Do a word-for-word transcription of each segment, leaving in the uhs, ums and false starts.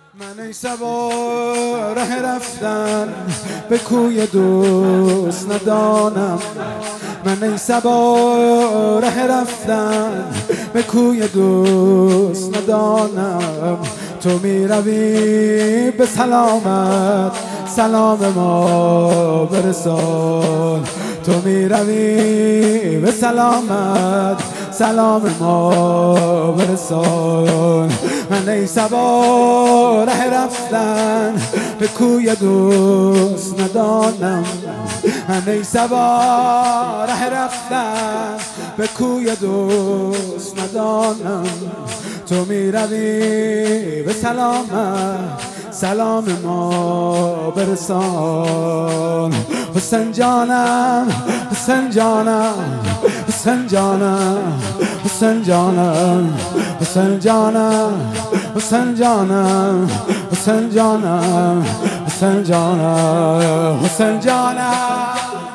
من ای سوار ره رفتن به کوی دوست ندانم، من ای سوار ره رفتن به کوی دوست ندانم. تو می روی به سلامت سلام ما برسان، تو می روی به سلامت سلام ما برسان. من ای سوار ره رفتن به کوی دوست ندانم، من ای سوار ره رفتن به کوی دوست ندانم. تو می روی به سلامت سلام ما برسان. حسین جانم حسین جانم حسین جانم حسین جانم حسین جانم حسین جانم حسین جانم حسین جانم حسین جانم.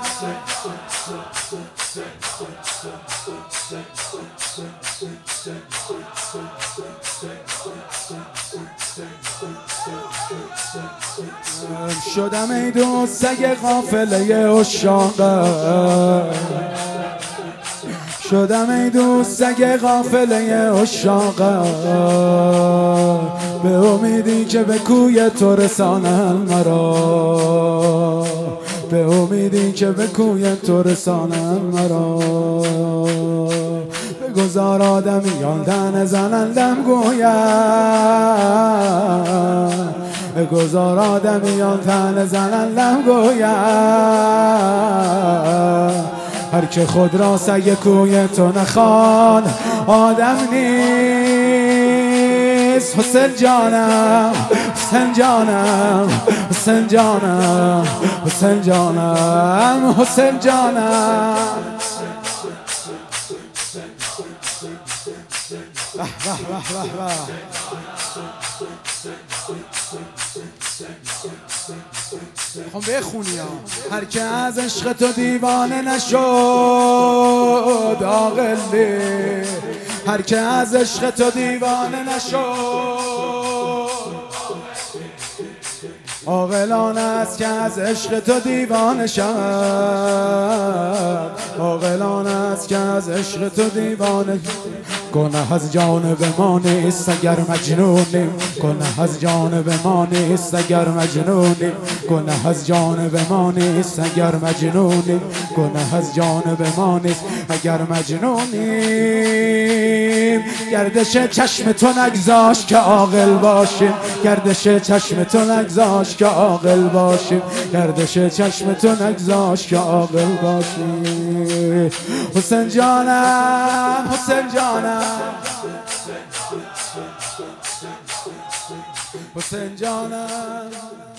شدم ای دوست سگ قافله عشاقم، شدم ای دوست سگ قافله عشاقم. به امیدی که به کوی تو رسانم مرا، به امیدی که به کوی تو رسانم مرا. بگذار آدمیان دهن زنندم گویم، بگذار آدمیان تن زنندم گویم. هر که خود را سگ کوی تو نخوان آدم نیست. حسین جانم حسین جانم حسین جانم حسین جانم حسین جانم. به به به به به. خب بخونی ها. هر که از عشق تو دیوانه نشد عاقلی، هر که از عشق تو دیوانه نشد عاقلان است که از عشق تو دیوانه شد، عاقلان است که از عشق تو دیوانه. گناه از جانب ما نیست اگر مجنونیم، گناه از جانب ما نیست اگر مجنونیم، گناه از جانب ما نیست اگر مجنونیم، گناه از جانب ما نیست اگر مجنونیم. گردش چشم تو نگذاش که عاقل باشیم، گردش چشم تو نگذاش که عاقل باشیم، گردش چشم تو نگذاش که عاقل باشیم. حسین جانم حسین جانم حسین جانم.